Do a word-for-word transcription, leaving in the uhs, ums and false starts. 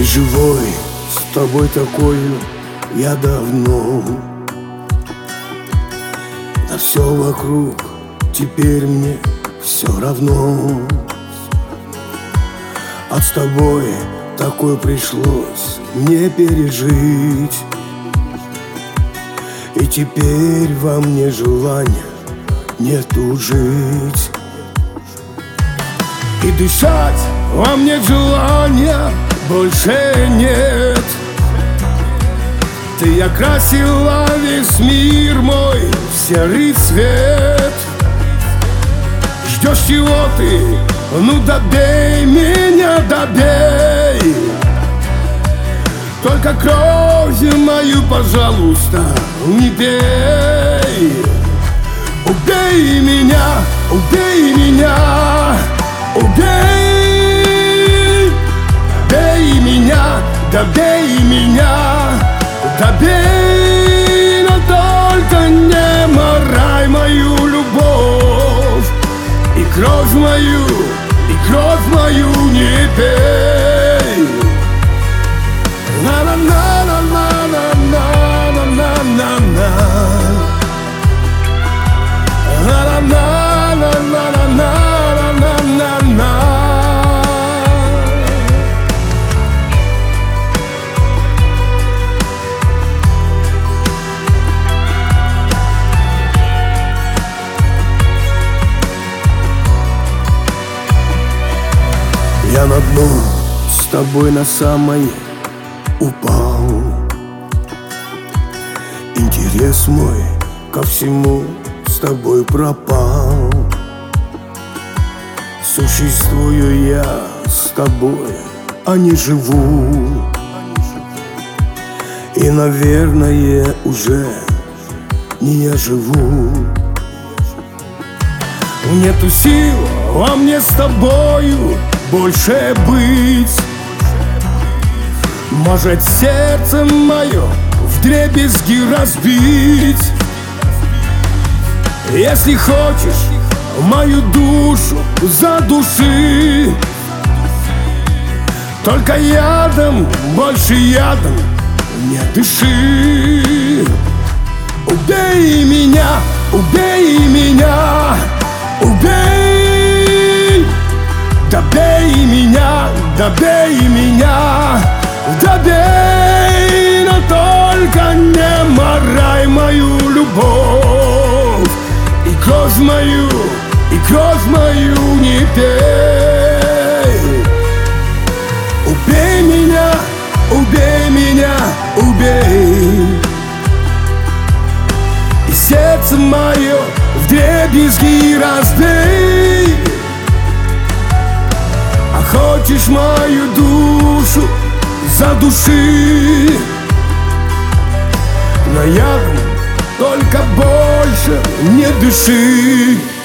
Ты живой, с тобой такою я давно. На все вокруг теперь мне все равно. А с тобой такое пришлось мне пережить. И теперь во мне желания нету жить. И дышать во мне желания больше нет. Ты окрасила весь мир мой в серый цвет. Ждешь чего ты? Ну добей меня, добей. Только кровью мою, пожалуйста, не пей. Убей меня, убей меня, убей. Добей меня, добей меня, добей. Но только не морай мою любовь. И кровь мою, и кровь мою не пей. На-на-на-на-на-на-на-на-на-на. На-на-на-на-на-на-на-на-на. Я на дно с тобой на самое упал. Интерес мой ко всему с тобой пропал. Существую я с тобой, а не живу. И, наверное, уже не я живу. Нету сил во мне с тобою больше быть. Может, сердце мое вдребезги разбить. Если хочешь мою душу задуши. Только ядом, больше ядом не дыши. Убей меня, убей меня, убей. Добей меня, добей меня, добей. Но только не морай мою любовь. И кровь мою, и кровь мою не пей. Убей меня, убей меня, убей. И сердце мое вдребезги разбей. А хочешь мою душу задуши. Но я только больше не дыши.